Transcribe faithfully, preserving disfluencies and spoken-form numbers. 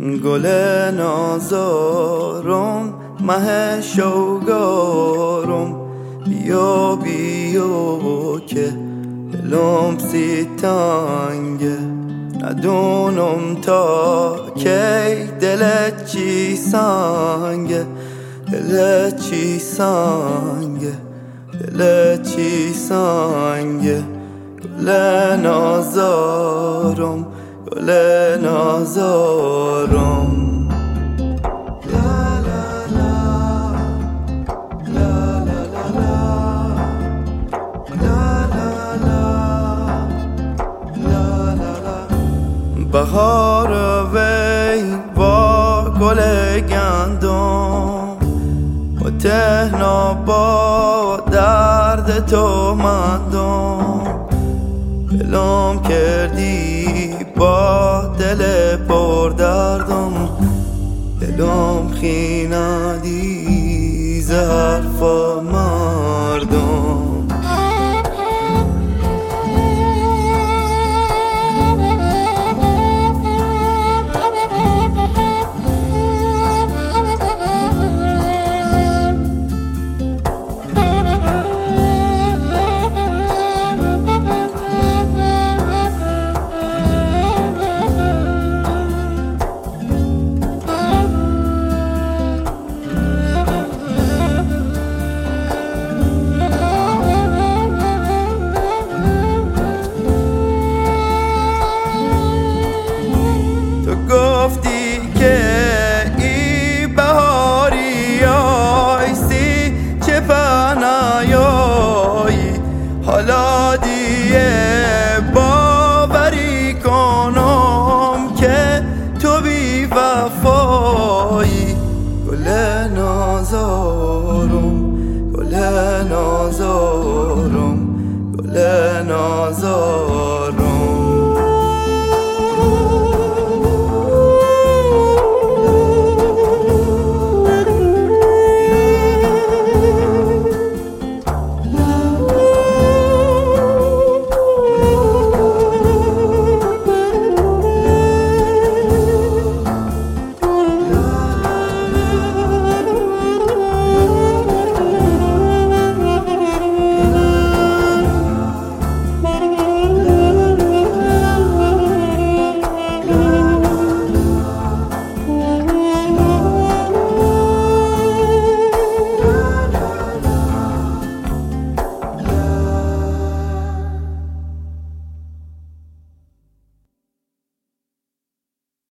گل نازارم مه شوگارم، بیا بیا که دلم سی تنگه، ندونم تا کی دلت چی سنگه، دلت چی سنگه، دلت چی سنگه. گل نازارم گل نازارم. بهار وی با گل گندم و تهنا با درد تو مندم، دلم کردی با دل پر دردم، دلم خیندی ز حرفا من.